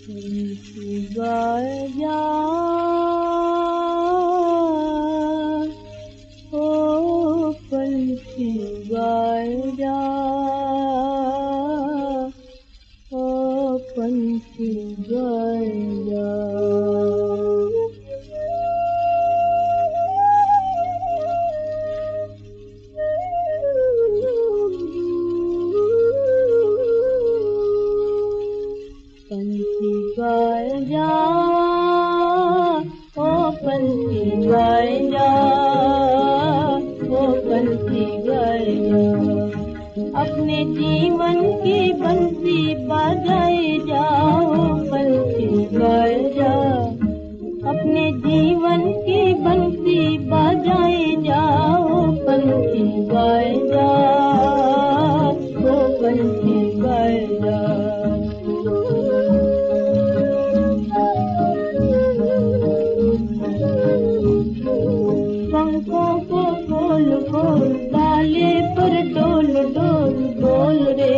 गाए जा ओ पंछी गाए जा ओ पंछी गाए जा। पंछी गाए जा ओ पंछी गाए जा ओ पंछी गाए जा। अपने जीवन की बंसी बजाए जा ओ पंछी गाए जा। अपने जीवन की बंसी बजाए जा ओ पंछी गाए जा ओ पंछी गाए जा। पंखों को खोल खोल डाले पर डोल डोल डोल रे।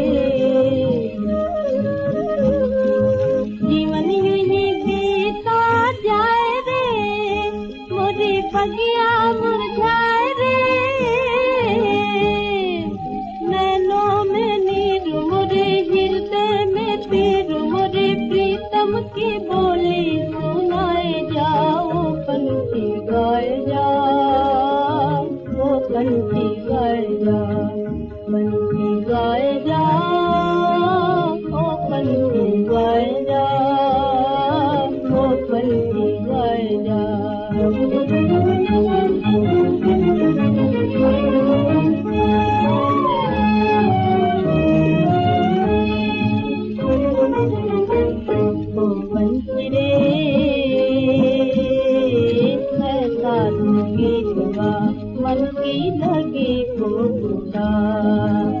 जीवन यही बीता जाए रे मोरी बगिया मुरझाए रे। नैनों में नीर मोरे हृदय में पीर मोरे प्रीतम की बोली सुनाए जाओ पंछी गाए जा ओ पंछी गाए जा। पंछी गाए जा ओ पंछी गाए जा ओ पंछी गाए जा। ओ पंछी रे दूंगी दुआ मन की लगी को खुदा।